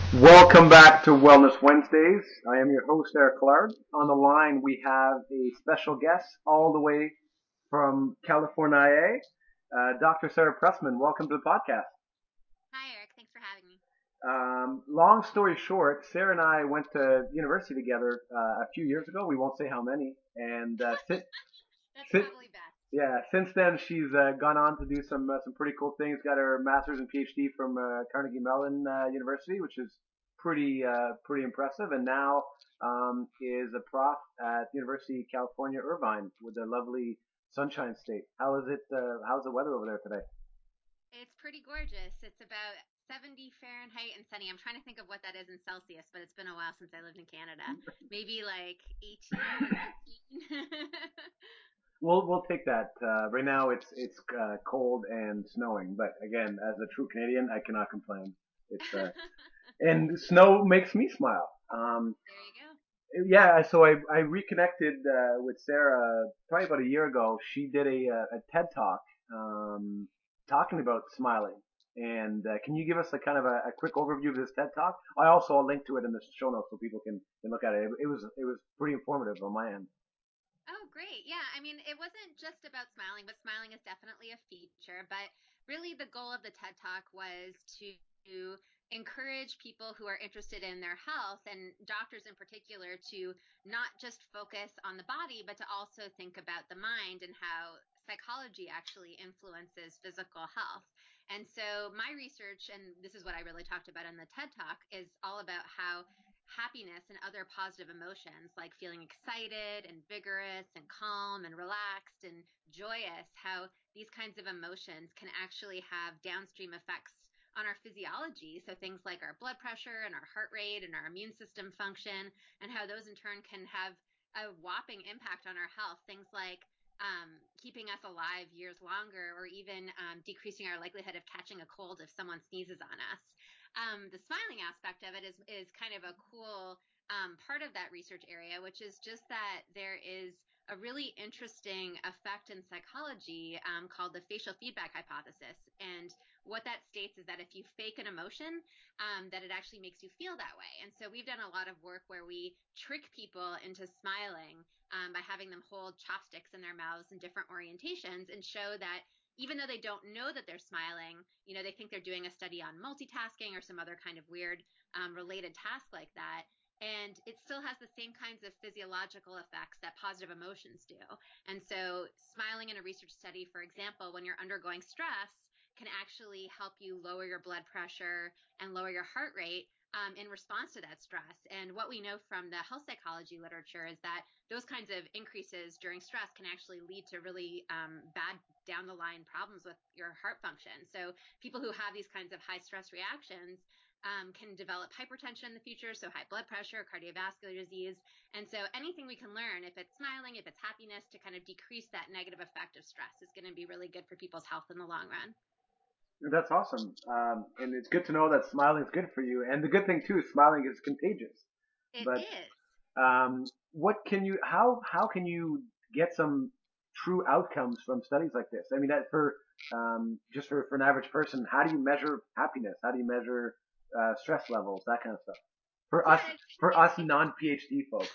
Welcome back to Wellness Wednesdays. I am your host, Eric Collard. On the line, we have a special guest all the way from California, Dr. Sarah Pressman. Welcome to the podcast. Hi, Eric. Thanks for having me. Long story short, Sarah and I went to university together a few years ago. We won't say how many. And That's since, probably best. yeah, since then she's gone on to do some pretty cool things. Got her master's and PhD from Carnegie Mellon University, which is pretty impressive. And now is a prof at University of California, Irvine, with a lovely Sunshine State. How is it? How's the weather over there today? It's pretty gorgeous. It's about 70 Fahrenheit and sunny. I'm trying to think of what that is in Celsius, but it's been a while since I lived in Canada. Maybe like 18 or 19. We'll take that. Right now it's cold and snowing, but again, as a true Canadian, I cannot complain. It's and snow makes me smile. There you go. Yeah, so I reconnected with Sarah probably about a year ago. She did a TED talk um, talking about smiling. And can you give us a kind of a quick overview of this TED talk? I also will link to it in the show notes so people can look at it. It was pretty informative on my end. Oh, great. Yeah. I mean, it wasn't just about smiling, but smiling is definitely a feature. But really, the goal of the TED Talk was to encourage people who are interested in their health and doctors in particular to not just focus on the body, but to also think about the mind and how psychology actually influences physical health. And so, my research, and this is what I really talked about in the TED Talk, is all about how happiness and other positive emotions like feeling excited and vigorous and calm and relaxed and joyous, how these kinds of emotions can actually have downstream effects on our physiology. So things like our blood pressure and our heart rate and our immune system function, and how those in turn can have a whopping impact on our health. Things like keeping us alive years longer, or even decreasing our likelihood of catching a cold if someone sneezes on us. The smiling aspect of it is kind of a cool part of that research area, which is just that there is a really interesting effect in psychology called the facial feedback hypothesis. And what that states is that if you fake an emotion, that it actually makes you feel that way. And so we've done a lot of work where we trick people into smiling by having them hold chopsticks in their mouths in different orientations and show that even though they don't know that they're smiling, they think they're doing a study on multitasking or some other kind of weird related task like that. And it still has the same kinds of physiological effects that positive emotions do. And so, smiling in a research study, for example, when you're undergoing stress, can actually help you lower your blood pressure and lower your heart rate in response to that stress. And what we know from the health psychology literature is that those kinds of increases during stress can actually lead to really bad down the line problems with your heart function. So people who have these kinds of high stress reactions can develop hypertension in the future, so high blood pressure, cardiovascular disease. And so anything we can learn, if it's smiling, if it's happiness, to kind of decrease that negative effect of stress is going to be really good for people's health in the long run. That's awesome. And it's good to know that smiling is good for you. And the good thing too is smiling is contagious. It But is. what can you how can you get some true outcomes from studies like this? I mean, that for just for an average person, how do you measure happiness? How do you measure stress levels? That kind of stuff. For us, Yeah, for us non PhD folks.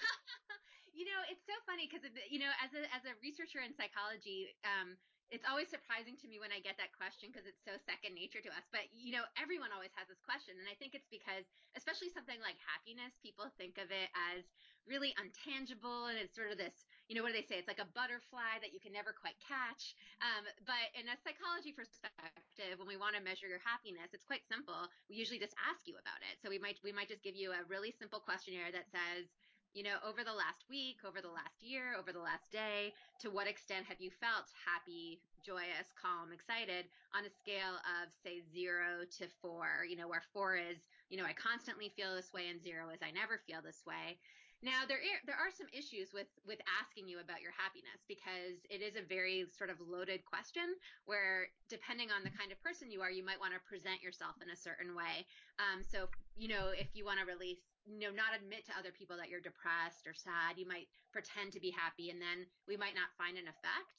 it's so funny because as a researcher in psychology, it's always surprising to me when I get that question because it's so second nature to us. But everyone always has this question, and I think it's because, especially something like happiness, people think of it as really untangible, and it's sort of this, what do they say? It's like a butterfly that you can never quite catch. But in a psychology perspective, when we want to measure your happiness, it's quite simple. We usually just ask you about it. So we might just give you a really simple questionnaire that says, over the last week, over the last year, over the last day, to what extent have you felt happy, joyous, calm, excited on a scale of, say, 0 to 4, where 4 is, I constantly feel this way, and 0 is I never feel this way. Now, there are some issues with asking you about your happiness because it is a very sort of loaded question where, depending on the kind of person you are, you might want to present yourself in a certain way. So, if you want to really not admit to other people that you're depressed or sad, you might pretend to be happy, and then we might not find an effect.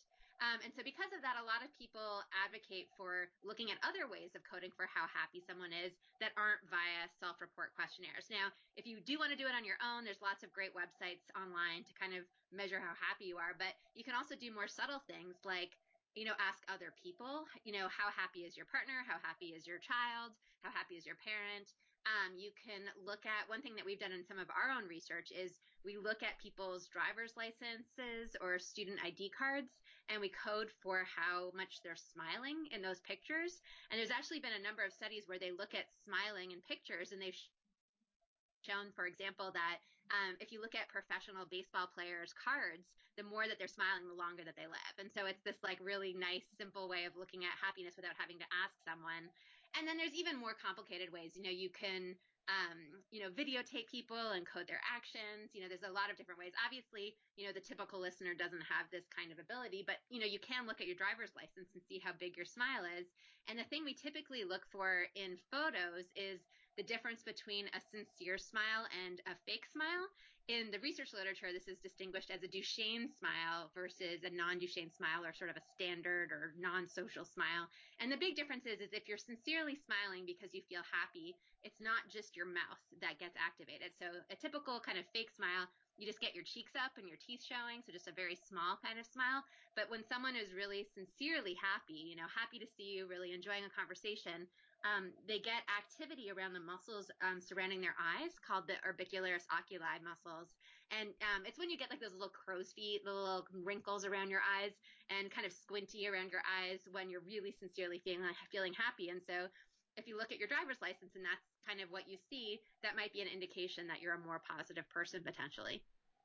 And so because of that, a lot of people advocate for looking at other ways of coding for how happy someone is that aren't via self-report questionnaires. Now, if you do want to do it on your own, there's lots of great websites online to kind of measure how happy you are, but you can also do more subtle things like ask other people, how happy is your partner? How happy is your child? How happy is your parent? You can look at one thing that we've done in some of our own research is we look at people's driver's licenses or student ID cards and we code for how much they're smiling in those pictures. And there's actually been a number of studies where they look at smiling in pictures and they've shown, for example, that if you look at professional baseball players' cards, the more that they're smiling, the longer that they live. And so it's this like really nice, simple way of looking at happiness without having to ask someone. And then there's even more complicated ways. You can videotape people and code their actions. There's a lot of different ways. Obviously, the typical listener doesn't have this kind of ability, but you can look at your driver's license and see how big your smile is. And the thing we typically look for in photos is the difference between a sincere smile and a fake smile. In the research literature, this is distinguished as a Duchenne smile versus a non-Duchenne smile, or sort of a standard or non-social smile. And the big difference is if you're sincerely smiling because you feel happy, it's not just your mouth that gets activated. So a typical kind of fake smile, you just get your cheeks up and your teeth showing, so just a very small kind of smile. But when someone is really sincerely happy, happy to see you, really enjoying a conversation, they get activity around the muscles surrounding their eyes called the orbicularis oculi muscles. And it's when you get like those little crow's feet, the little wrinkles around your eyes and kind of squinty around your eyes when you're really sincerely feeling happy. And so if you look at your driver's license and that's kind of what you see, that might be an indication that you're a more positive person potentially.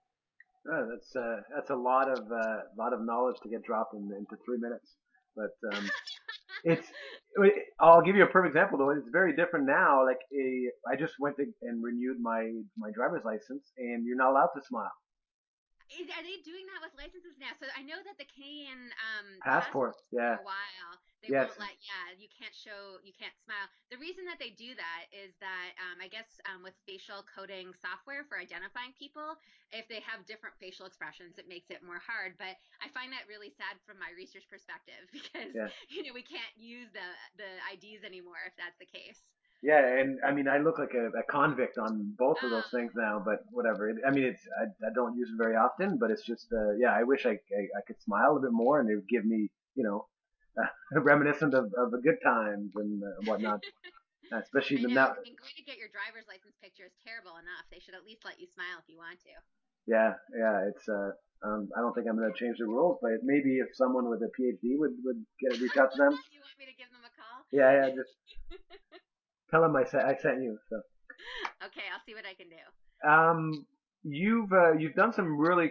That's a lot of knowledge to get dropped into 3 minutes. But it's I'll give you a perfect example though. It's very different now. I just went and renewed my driver's license, and you're not allowed to smile. Are they doing that with licenses now? So I know that the Canadian Passport, passports for yeah, a while they yes, won't you can't you can't smile. The reason that they do that is that I guess with facial coding software for identifying people, if they have different facial expressions, it makes it more hard. But I find that really sad from my research perspective because yeah. we can't use the IDs anymore if that's the case. Yeah, and I mean, I look like a convict on both of those Oh. things now, but whatever. I mean, I don't use it very often, but it's just yeah. I wish I could smile a bit more, and it would give me reminiscent of the good times and whatnot. Especially I know. now, I mean, going to get your driver's license picture is terrible enough. They should at least let you smile if you want to. yeah, yeah. It's I don't think I'm gonna change the rules, but maybe if someone with a PhD would get reach out to them. You want me to give them a call? Yeah, yeah. Just tell them I sent you. So. Okay, I'll see what I can do. Um, you've done some really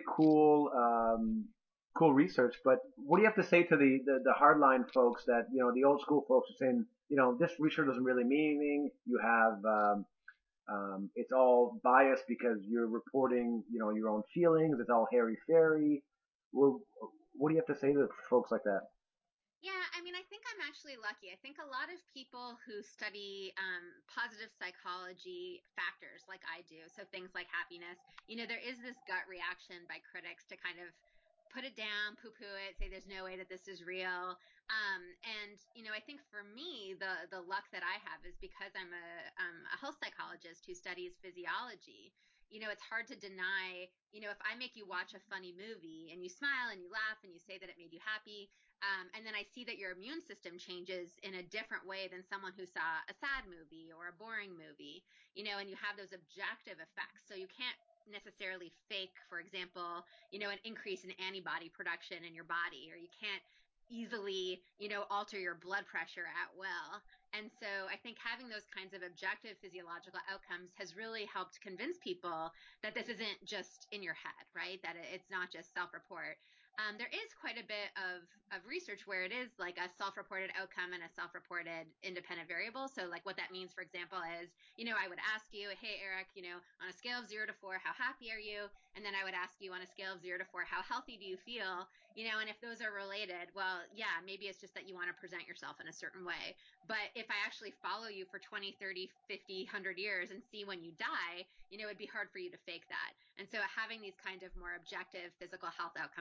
cool research, but what do you have to say to the hardline folks that the old school folks are saying this research doesn't really mean anything. You have it's all biased because you're reporting your own feelings. It's all hairy fairy. Well, what do you have to say to folks like that? Yeah, I mean, I think I'm actually lucky. I think a lot of people who study positive psychology factors like I do, so things like happiness, there is this gut reaction by critics to kind of put it down, poo poo it, say there's no way that this is real. And, I think for me, the luck that I have is because I'm a health psychologist who studies physiology. It's hard to deny, if I make you watch a funny movie and you smile and you laugh and you say that it made you happy, and then I see that your immune system changes in a different way than someone who saw a sad movie or a boring movie, and you have those objective effects. So you can't necessarily fake, for example, an increase in antibody production in your body, or you can't easily, alter your blood pressure at will. And so I think having those kinds of objective physiological outcomes has really helped convince people that this isn't just in your head, right? That it's not just self-report. There is quite a bit of research where it is like a self-reported outcome and a self-reported independent variable. So like what that means, for example, is, I would ask you, hey, Eric, on a scale of 0 to 4, how happy are you? And then I would ask you on a scale of 0 to 4, how healthy do you feel? And if those are related, well, yeah, maybe it's just that you want to present yourself in a certain way. But if I actually follow you for 20, 30, 50, 100 years and see when you die, it'd be hard for you to fake that. And so having these kind of more objective physical health outcomes really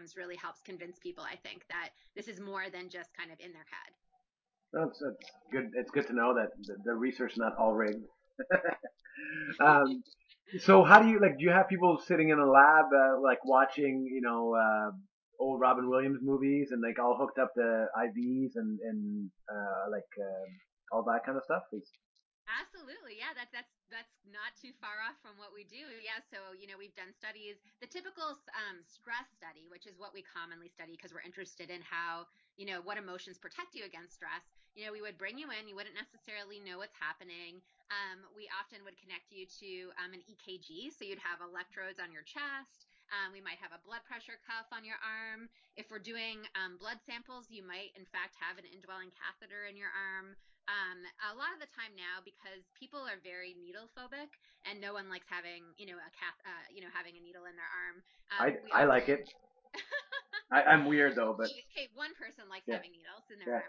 helps convince people, I think, that this is more than just kind of in their head. That's good. It's good to know that the research is not all rigged. Um, so how do you like? Do you have people sitting in a lab, like watching, old Robin Williams movies and like all hooked up to IVs and all that kind of stuff? Absolutely. Yeah, that's not too far off from what we do. Yeah, so we've done studies. The typical stress study, which is what we commonly study because we're interested in how, what emotions protect you against stress. We would bring you in, you wouldn't necessarily know what's happening. We often would connect you to an EKG, so you'd have electrodes on your chest. We might have a blood pressure cuff on your arm. If we're doing blood samples, you might in fact have an indwelling catheter in your arm. A lot of the time now, because people are very needle phobic and no one likes having, having a needle in their arm. We I like often, it. I'm weird though, but okay, one person likes yeah, having needles in their yeah. arm.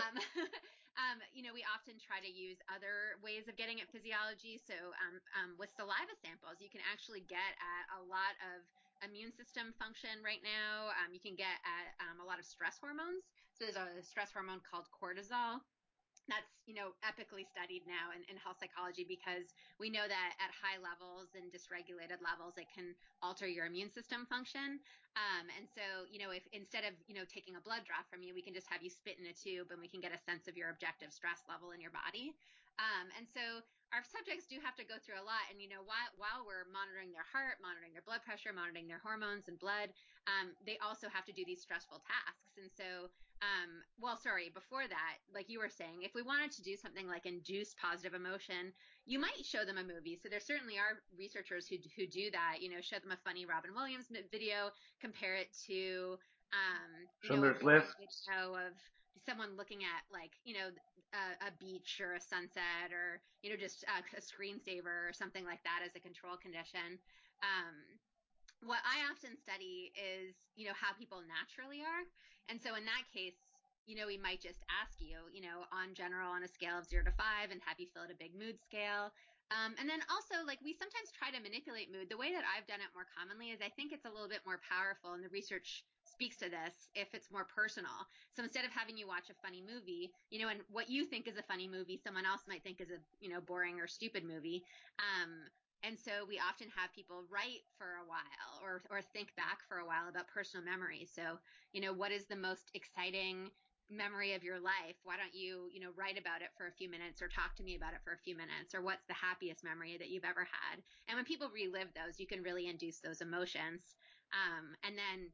We often try to use other ways of getting at physiology. So, with saliva samples, you can actually get at a lot of immune system function right now. You can get at a lot of stress hormones. So there's a stress hormone called cortisol that's epically studied now in health psychology, because we know that at high levels and dysregulated levels it can alter your immune system function. And so if instead of taking a blood draw from you, we can just have you spit in a tube and we can get a sense of your objective stress level in your body. And so our subjects do have to go through a lot, and while we're monitoring their heart, monitoring their blood pressure, monitoring their hormones and blood, they also have to do these stressful tasks. And so before that, like you were saying, if we wanted to do something like induce positive emotion, you might show them a movie. So there certainly are researchers who do that, show them a funny Robin Williams video, compare it to, a Schindler's boring List. video of someone looking at like, a beach or a sunset, or, just a screensaver or something like that as a control condition. Um, what I often study is, how people naturally are. And so in that case, we might just ask you, on general on a scale of 0 to 5 and have you fill out a big mood scale. And then also, like, we sometimes try to manipulate mood. The way that I've done it more commonly is I think it's a little bit more powerful, and the research speaks to this, if it's more personal. So instead of having you watch a funny movie, and what you think is a funny movie, someone else might think is a, boring or stupid movie. And so we often have people write for a while, or think back for a while about personal memories. So, what is the most exciting memory of your life? Why don't you, write about it for a few minutes, or talk to me about it for a few minutes? Or what's the happiest memory that you've ever had? And when people relive those, you can really induce those emotions. And then,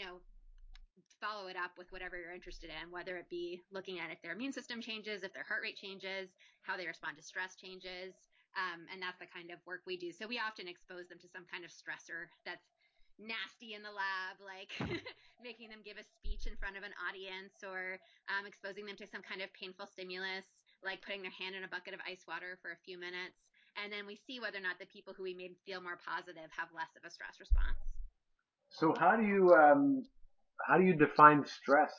follow it up with whatever you're interested in, whether it be looking at if their immune system changes, if their heart rate changes, how they respond to stress changes. And that's the kind of work we do. So we often expose them to some kind of stressor that's nasty in the lab, like making them give a speech in front of an audience, or exposing them to some kind of painful stimulus, like putting their hand in a bucket of ice water for a few minutes. And then we see whether or not the people who we made feel more positive have less of a stress response. So how do you define stress?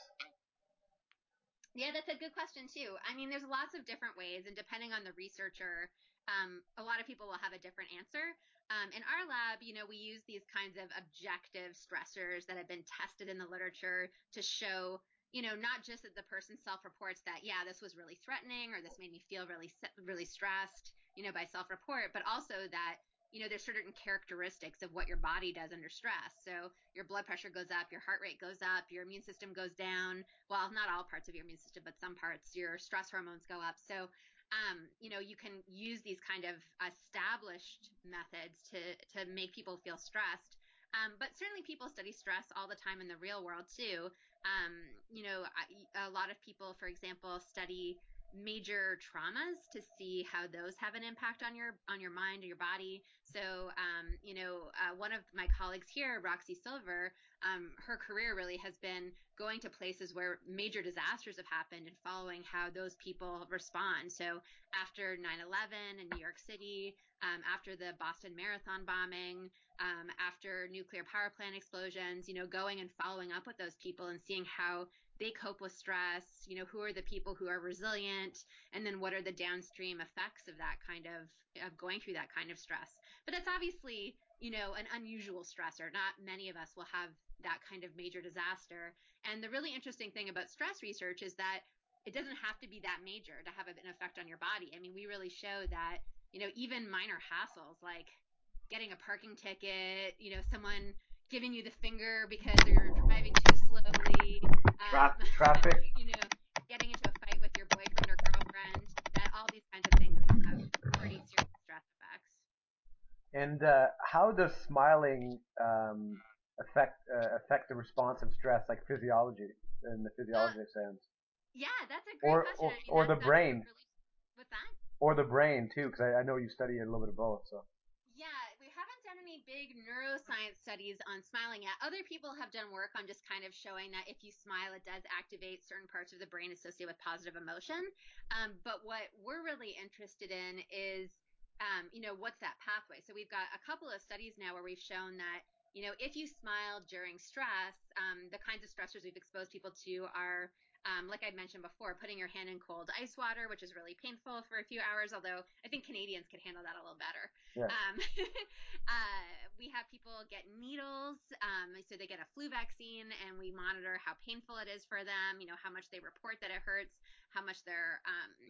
Yeah, that's a good question too. I mean, there's lots of different ways, and depending on the researcher, a lot of people will have a different answer. In our lab, we use these kinds of objective stressors that have been tested in the literature to show, not just that the person self-reports that, yeah, this was really threatening, or this made me feel really stressed, by self-report, but also that, there's certain characteristics of what your body does under stress. So your blood pressure goes up, your heart rate goes up, your immune system goes down. Well, not all parts of your immune system, but some parts, your stress hormones go up. So, you can use these kind of established methods to make people feel stressed. But certainly people study stress all the time in the real world too. A lot of people, for example, study major traumas to see how those have an impact on your mind or your body. So, one of my colleagues here, Roxy Silver, her career really has been going to places where major disasters have happened and following how those people respond. So after 9/11 in New York City, after the Boston Marathon bombing, after nuclear power plant explosions, going and following up with those people and seeing how they cope with stress, who are the people who are resilient, and then what are the downstream effects of that kind of going through that kind of stress. But that's obviously, an unusual stressor. Not many of us will have that kind of major disaster. And the really interesting thing about stress research is that it doesn't have to be that major to have an effect on your body. I mean, we really show that, even minor hassles like getting a parking ticket, someone giving you the finger because you're driving too slowly, Traffic. you know, getting into a fight with your boyfriend or girlfriend, that all these kinds of things can have pretty serious stress effects. And how does smiling affect the response of stress, like physiology in the Uh, physiology sense, yeah, that's a great question. I mean, or the that's brain, really, what's that? or the brain too? Because I know you study a little bit of both. So Yeah, we haven't done any big neuroscience studies on smiling yet. Other people have done work on just kind of showing that if you smile, it does activate certain parts of the brain associated with positive emotion. But what we're really interested in is, what's that pathway? So we've got a couple of studies now where we've shown that, if you smile during stress, the kinds of stressors we've exposed people to are like I mentioned before, putting your hand in cold ice water, which is really painful for a few hours, although I think Canadians could handle that a little better. yes, We have people get needles, so they get a flu vaccine, and we monitor how painful it is for them, how much they report that it hurts, how much their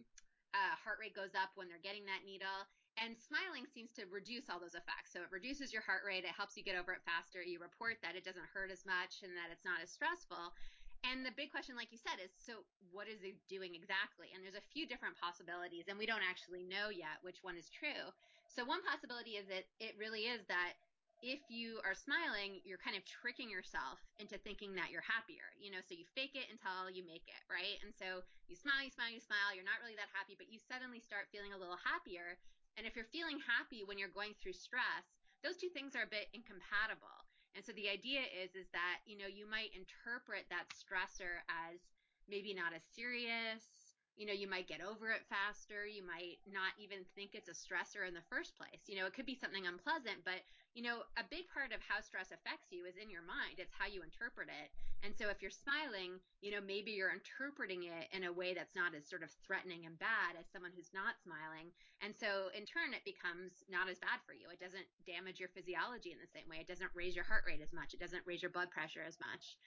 heart rate goes up when they're getting that needle. And smiling seems to reduce all those effects. So it reduces your heart rate, it helps you get over it faster, you report that it doesn't hurt as much and that it's not as stressful. And the big question, like you said, is so what is it doing exactly? And there's a few different possibilities, and we don't actually know yet which one is true. So one possibility is that it really is that if you are smiling, you're kind of tricking yourself into thinking that you're happier. So you fake it until you make it, right? And so you smile, you smile, you smile, you're not really that happy, but you suddenly start feeling a little happier. And if you're feeling happy when you're going through stress, those two things are a bit incompatible. And so the idea is that, you might interpret that stressor as maybe not as serious. You might get over it faster. You might not even think it's a stressor in the first place. It could be something unpleasant, but, a big part of how stress affects you is in your mind. It's how you interpret it. And so if you're smiling, maybe you're interpreting it in a way that's not as sort of threatening and bad as someone who's not smiling. And so in turn, it becomes not as bad for you. It doesn't damage your physiology in the same way. It doesn't raise your heart rate as much. It doesn't raise your blood pressure as much.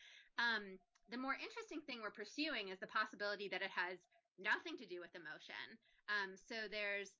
The more interesting thing we're pursuing is the possibility that it has nothing to do with emotion. So there's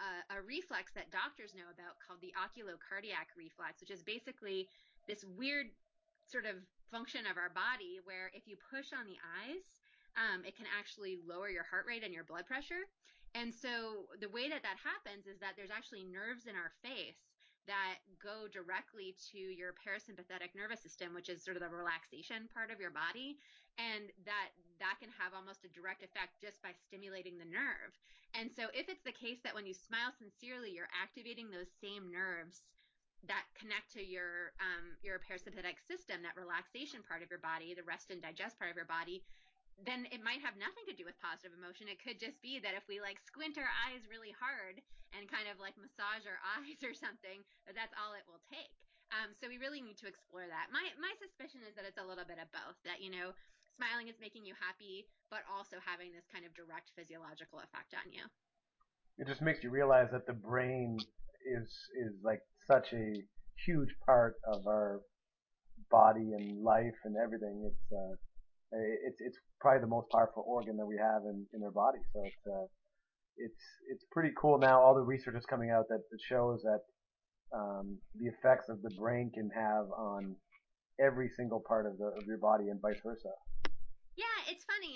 a reflex that doctors know about called the oculocardiac reflex, which is basically this weird sort of function of our body where if you push on the eyes, it can actually lower your heart rate and your blood pressure. And so the way that that happens is that there's actually nerves in our face that go directly to your parasympathetic nervous system, which is sort of the relaxation part of your body. And that can have almost a direct effect just by stimulating the nerve. And so if it's the case that when you smile sincerely, you're activating those same nerves that connect to your parasympathetic system, that relaxation part of your body, the rest and digest part of your body, then it might have nothing to do with positive emotion. It could just be that if we like squint our eyes really hard and kind of like massage our eyes or something, that's all it will take. So we really need to explore that. My suspicion is that it's a little bit of both. That smiling is making you happy, but also having this kind of direct physiological effect on you. it just makes you realize that the brain is like such a huge part of our body and life and everything. It's probably the most powerful organ that we have in our body. So it's pretty cool now. All the research is coming out that shows that the effects of the brain can have on every single part of your body and vice versa. Yeah, it's funny,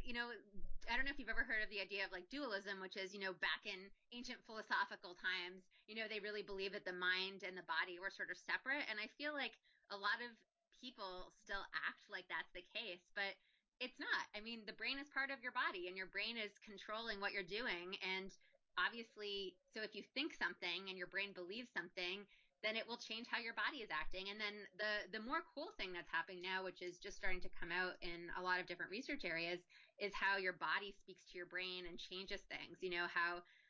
I don't know if you've ever heard of the idea of like dualism, which is, back in ancient philosophical times, they really believed that the mind and the body were sort of separate. And I feel like a lot of people still act like that's the case, but it's not. I mean, the brain is part of your body and your brain is controlling what you're doing. And obviously, so if you think something and your brain believes something, then it will change how your body is acting. And then the more cool thing that's happening now, which is just starting to come out in a lot of different research areas, is how your body speaks to your brain and changes things. How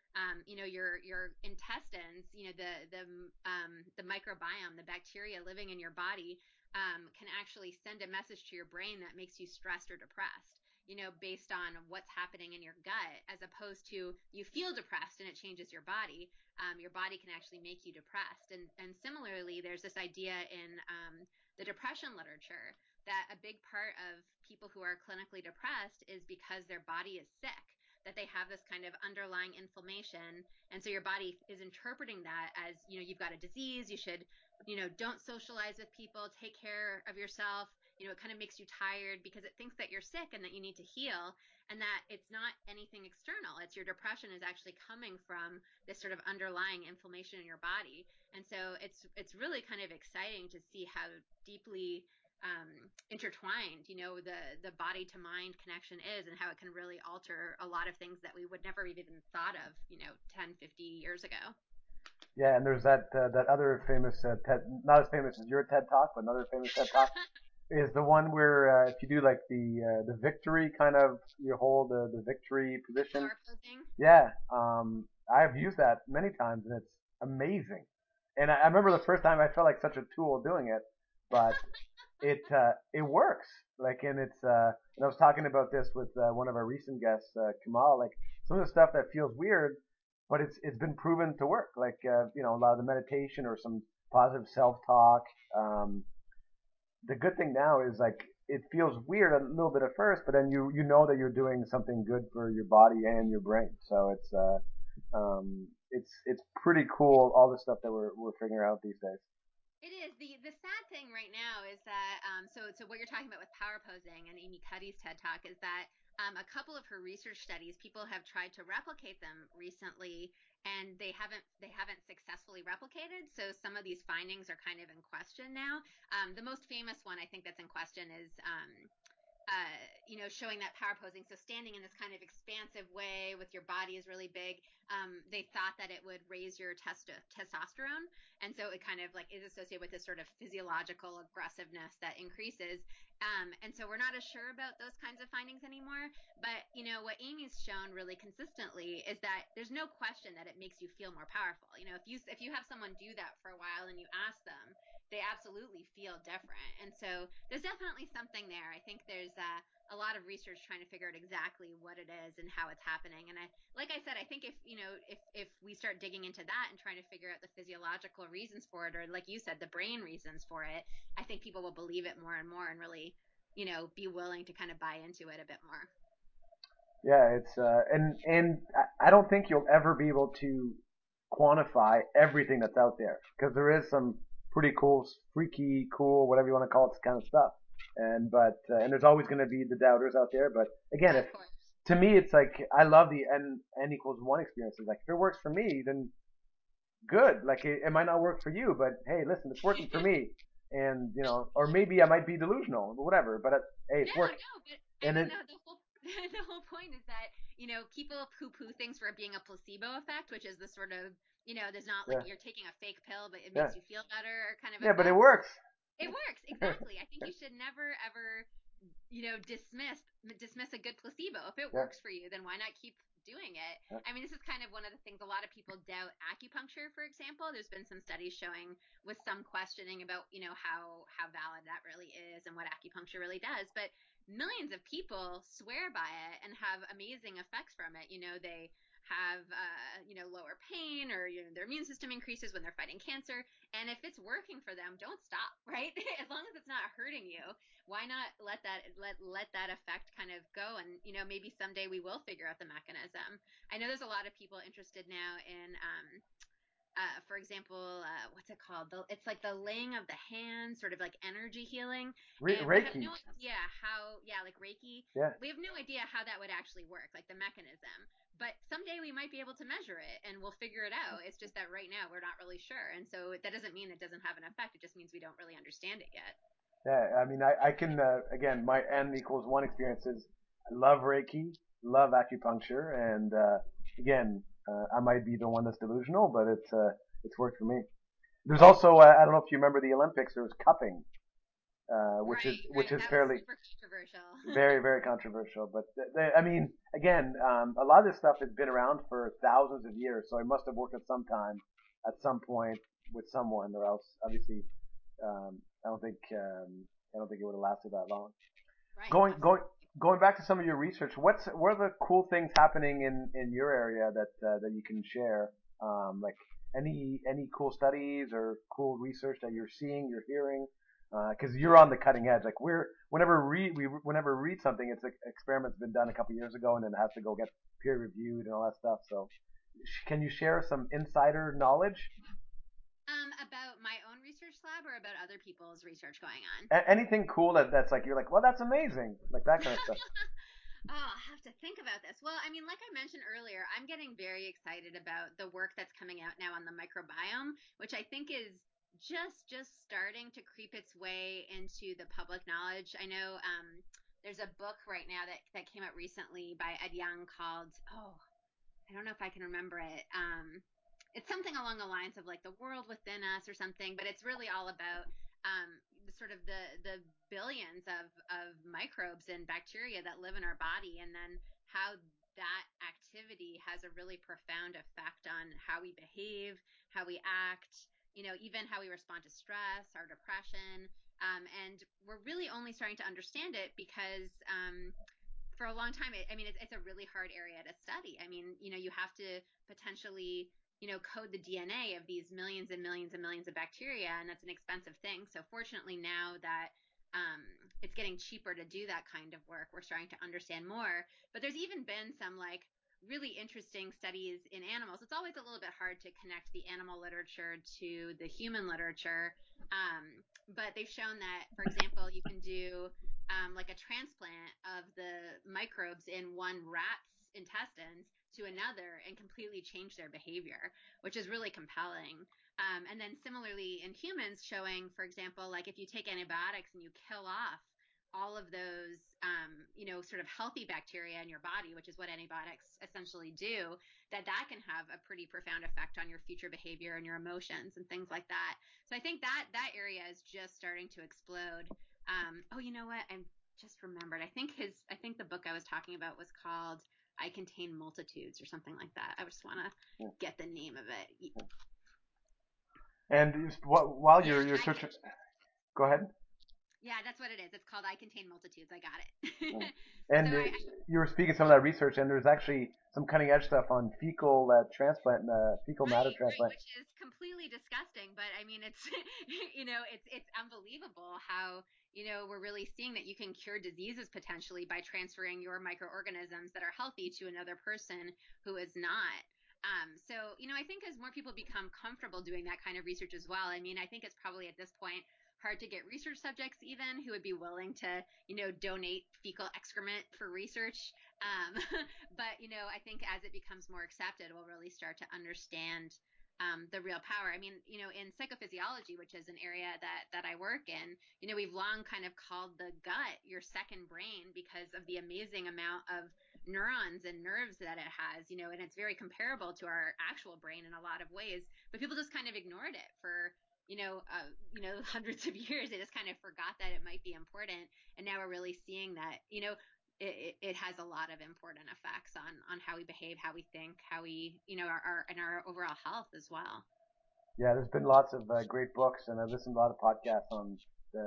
your intestines, the microbiome, the bacteria living in your body, can actually send a message to your brain that makes you stressed or depressed, based on what's happening in your gut, as opposed to you feel depressed and it changes your body. Your body can actually make you depressed. And similarly, there's this idea in the depression literature that a big part of people who are clinically depressed is because their body is sick, that they have this kind of underlying inflammation. And so your body is interpreting that as, you've got a disease, you should, don't socialize with people, take care of yourself. It kind of makes you tired because it thinks that you're sick and that you need to heal, and that it's not anything external. It's your depression is actually coming from this sort of underlying inflammation in your body. And so it's really kind of exciting to see how deeply intertwined, the body to mind connection is, and how it can really alter a lot of things that we would never even thought of, 10, 50 years ago. Yeah, and there's that other famous TED, not as famous as your TED talk, but another famous TED talk is the one where if you do like the victory kind of, you hold the victory position. Power posing. Yeah, I've used that many times and it's amazing. And I remember the first time I felt like such a tool doing it, but it works. Like, and and I was talking about this with one of our recent guests, Kamal. Like some of the stuff that feels weird, but it's been proven to work. Like a lot of the meditation or some positive self talk. Um, the good thing now is like it feels weird a little bit at first, but then you know that you're doing something good for your body and your brain. So it's pretty cool all the stuff that we're figuring out these days. It is. The sad thing right now is that so what you're talking about with power posing and Amy Cuddy's TED Talk is that a couple of her research studies, people have tried to replicate them recently, and they haven't successfully replicated. So some of these findings are kind of in question now. The most famous one I think that's in question is showing that power posing. So standing in this kind of expansive way with your body is really big. They thought that it would raise your testosterone. And so it kind of like is associated with this sort of physiological aggressiveness that increases. And so we're not as sure about those kinds of findings anymore. But, what Amy's shown really consistently is that there's no question that it makes you feel more powerful. If you have someone do that for a while and you ask them, they absolutely feel different. And so there's definitely something there. I think there's a lot of research trying to figure out exactly what it is and how it's happening. And like I said, I think if we start digging into that and trying to figure out the physiological reasons for it, or like you said, the brain reasons for it, I think people will believe it more and more and really, be willing to kind of buy into it a bit more. Yeah, it's and I don't think you'll ever be able to quantify everything that's out there because there is some pretty cool, freaky, cool, whatever you want to call it, kind of stuff. And there's always going to be the doubters out there. But again, if Of course. to me, it's like I love the n equals one experiences. Like if it works for me, then good. Like it might not work for you, but hey, listen, it's working for me. And or maybe I might be delusional, whatever. But hey, it's No, working. no, but I And mean it, the whole the whole point is that people poo-poo things for it being a placebo effect, which is the sort of there's not like yeah, you're taking a fake pill, but it yeah, makes you feel better kind of yeah. But it effect. works. It works exactly. I think you should never ever dismiss a good placebo. If it Yeah, works for you, then why not keep doing it? yeah. I mean, this is kind of one of the things a lot of people doubt acupuncture, for example. There's been some studies showing with some questioning about, how valid that really is and what acupuncture really does. But millions of people swear by it and have amazing effects from it. They have lower pain, or their immune system increases when they're fighting cancer. And if it's working for them, don't stop, right? As long as it's not hurting you, why not let that effect kind of go, and maybe someday we will figure out the mechanism. I know there's a lot of people interested now in for example, what's it called? It's like the laying of the hands, sort of like energy healing. And we have Reiki. no idea how, yeah, like Reiki. Yeah, We have no idea how that would actually work, like the mechanism. But someday we might be able to measure it and we'll figure it out. It's just that right now we're not really sure. And so that doesn't mean it doesn't have an effect. It just means we don't really understand it yet. yeah. I mean, I can again, my n equals one experiences. I love Reiki, love acupuncture, and again, I might be the one that's delusional, but it's worked for me. There's also I don't know if you remember the Olympics. There was cupping, Right. which is That was fairly super controversial. very, very controversial. But I mean, again, a lot of this stuff has been around for thousands of years, so it must have worked at some time, at some point with someone, or else obviously, um, I don't think I don't think it would have lasted that long. Right. Going going Absolutely. going back to some of your research, what are the cool things happening in your area that you can share? Like any cool studies or cool research that you're seeing, you're hearing? Because you're on the cutting edge. Like whenever we read something, it's like experiment's been done a couple years ago, and then it has to go get peer reviewed and all that stuff. So, can you share some insider knowledge? About my own research lab or about other people's research going on? Anything cool that's like you're like, well, that's amazing, like that kind of stuff. Oh, I'll have to think about this. Well, I mean, like I mentioned earlier, I'm getting very excited about the work that's coming out now on the microbiome, which I think is just starting to creep its way into the public knowledge. I know there's a book right now that came out recently by Ed Young called, oh, I don't know if I can remember it. It's something along the lines of like the world within us or something, but it's really all about sort of the billions of microbes and bacteria that live in our body, and then how that activity has a really profound effect on how we behave, how we act, even how we respond to stress, our depression. And we're really only starting to understand it because for a long time, I mean, it's a really hard area to study. I mean, you have to potentially, code the DNA of these millions and millions and millions of bacteria, and that's an expensive thing. So fortunately, now that it's getting cheaper to do that kind of work, we're starting to understand more. But there's even been some like really interesting studies in animals. It's always a little bit hard to connect the animal literature to the human literature. But they've shown that, for example, you can do like a transplant of the microbes in one rat's intestines to another and completely change their behavior, which is really compelling. And then similarly in humans, showing, for example, like if you take antibiotics and you kill off all of those, sort of healthy bacteria in your body, which is what antibiotics essentially do, that can have a pretty profound effect on your future behavior and your emotions and things like that. So I think that area is just starting to explode. Oh, you know what? I just remembered. I think the book I was talking about was called "I Contain Multitudes" or something like that. I just want to get the name of it. And while Yeah, you're I searching, go ahead. Yeah, that's what it is. It's called "I Contain Multitudes." I got it. So And I you were speaking some of that research, and there's actually some cutting edge stuff on fecal transplant, fecal matter Right, transplant. which is completely disgusting, but I mean, it's it's unbelievable how we're really seeing that you can cure diseases potentially by transferring your microorganisms that are healthy to another person who is not. So I think as more people become comfortable doing that kind of research as well, I mean, I think it's probably at this point hard to get research subjects even who would be willing to donate fecal excrement for research. um, but I think as it becomes more accepted, we'll really start to understand the real power. I mean, in psychophysiology, which is an area that I work in, we've long kind of called the gut your second brain because of the amazing amount of neurons and nerves that it has, and it's very comparable to our actual brain in a lot of ways. But people just kind of ignored it for hundreds of years. They just kind of forgot that it might be important, and now we're really seeing that it has a lot of important effects on how we behave, how we think, how we our and our overall health as well. Yeah, there's been lots of great books, and I've listened to a lot of podcasts on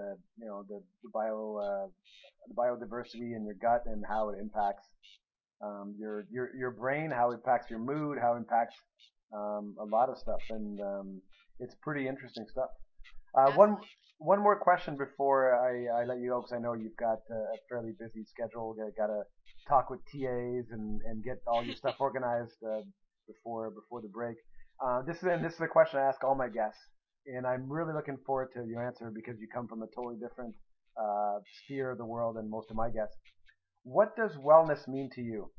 the biodiversity in your gut and how it impacts your brain, how it impacts your mood, how it impacts a lot of stuff, and it's pretty interesting stuff. Uh, one Absolutely. one more question before I let you go because I know you've got a fairly busy schedule. Got to talk with TAs and get all your stuff organized before the break. This is a question I ask all my guests, and I'm really looking forward to your answer because you come from a totally different sphere of the world than most of my guests. What does wellness mean to you?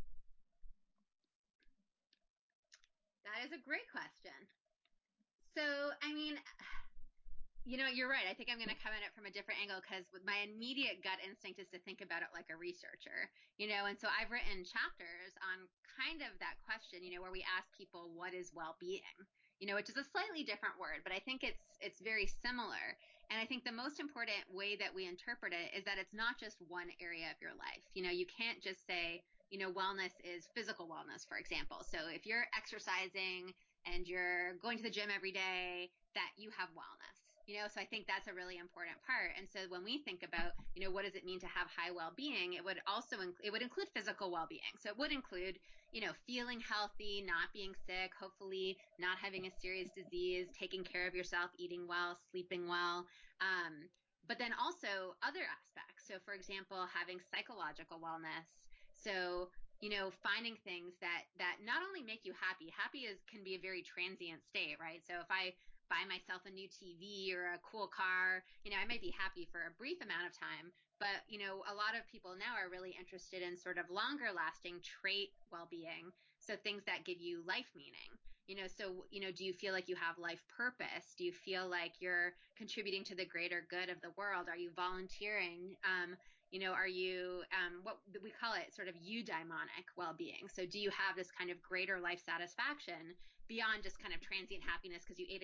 That is a great question. So, I mean, you're right. I think I'm going to come at it from a different angle because my immediate gut instinct is to think about it like a researcher, and so I've written chapters on kind of that question, where we ask people what is well-being, which is a slightly different word, but I think it's very similar. And I think the most important way that we interpret it is that it's not just one area of your life. You can't just say, wellness is physical wellness, for example. So if you're exercising and you're going to the gym every day, that you have wellness. So I think that's a really important part. And so when we think about, what does it mean to have high well-being, it would also it would include physical well-being. So it would include, feeling healthy, not being sick, hopefully not having a serious disease, taking care of yourself, eating well, sleeping well. Um, but then also other aspects. So, for example, having psychological wellness. So, finding things that not only make you happy. Happy is can be a very transient state, right? So, if I buy myself a new TV or a cool car, I might be happy for a brief amount of time. But, a lot of people now are really interested in sort of longer lasting trait well being. So, things that give you life meaning. So, do you feel like you have life purpose? Do you feel like you're contributing to the greater good of the world? Are you volunteering? Are you, what we call it sort of eudaimonic well-being? So do you have this kind of greater life satisfaction beyond just kind of transient happiness because you ate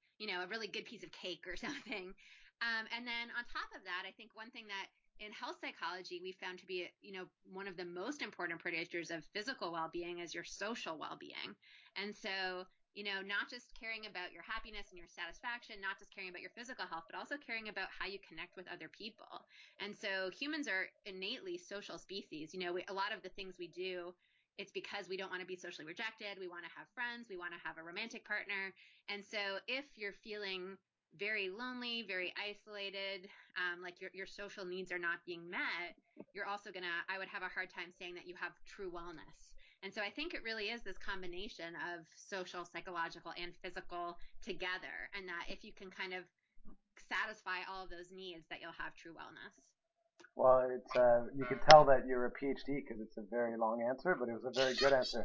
a really good piece of cake or something? And then on top of that, I think one thing that in health psychology we found to be, one of the most important predictors of physical well-being is your social well-being. And so, not just caring about your happiness and your satisfaction, not just caring about your physical health, but also caring about how you connect with other people. And so humans are innately social species. A lot of the things we do, it's because we don't want to be socially rejected. We want to have friends. We want to have a romantic partner. And so if you're feeling very lonely, very isolated, like your social needs are not being met, you're also I would have a hard time saying that you have true wellness. And so I think it really is this combination of social, psychological, and physical together. And that if you can kind of satisfy all of those needs, that you'll have true wellness. Well, it's you can tell that you're a PhD because it's a very long answer, but it was a very good answer.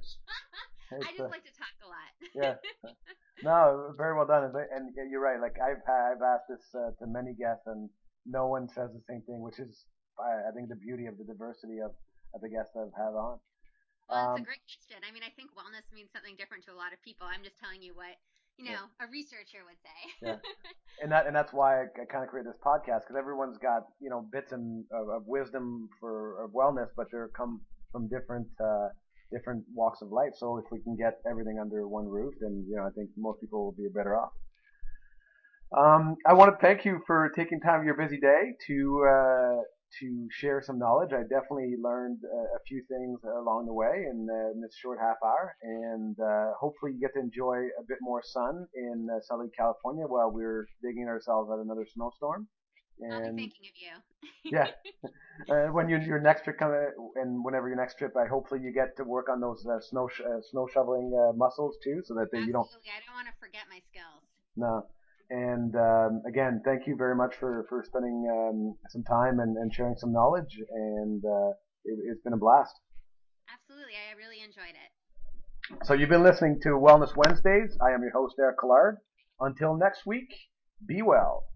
I It's just like to talk a lot. yeah, no, very well done, and yeah, you're right. Like I've asked this to many guests, and no one says the same thing, which is I think the beauty of the diversity of the guests I've had on. Well, it's a Um, great question. I mean, I think wellness means something different to a lot of people. I'm just telling you what, yeah, a researcher would say. yeah. And that's why I kind of created this podcast because everyone's got bits of wisdom of wellness, but they come from different walks of life. So if we can get everything under one roof, then I think most people will be better off. I want to thank you for taking time of your busy day to share some knowledge. I definitely learned a few things along the way in this short half hour, and hopefully you get to enjoy a bit more sun in Southern California while we're digging ourselves out another snowstorm. I'll be And thinking of you. yeah, when your next trip comes, and whenever your next trip, I hopefully you get to work on those snow shoveling muscles too, so that you don't. Absolutely. I don't want to forget my skills. No. And again, thank you very much for spending some time and sharing some knowledge. And it's been a blast. Absolutely. I really enjoyed it. So you've been listening to Wellness Wednesdays. I am your host, Eric Collard. Until next week, be well.